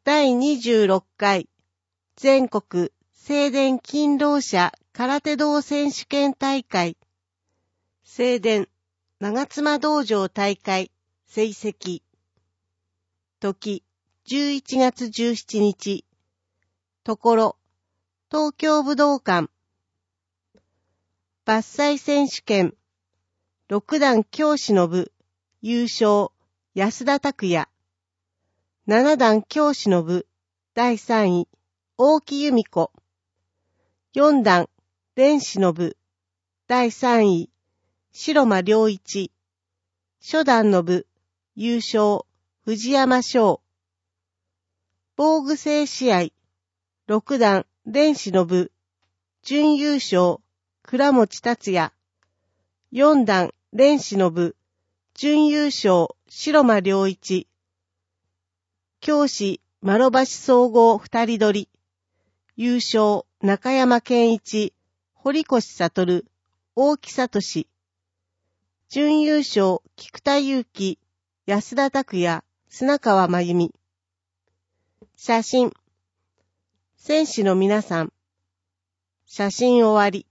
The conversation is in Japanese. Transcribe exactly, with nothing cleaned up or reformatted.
だいにじゅうろっかい全国正殿勤労者空手道選手権大会正殿長妻道場大会成績時じゅういちがつじゅうしちにちところ東京武道館伐採選手権ろくだん教師の部優勝安田拓也ななだん教師の部だいさんい大木由美子よんだん電子の部だいさんい白間良一初段の部優勝藤山翔防具制試合ろくだん電子の部準優勝倉持達也よんだん電子の部準優勝白間良一教師丸橋総合二人取り優勝中山健一堀越悟大木聡準優勝菊田祐希安田拓也砂川真由美写真選手の皆さん写真終わり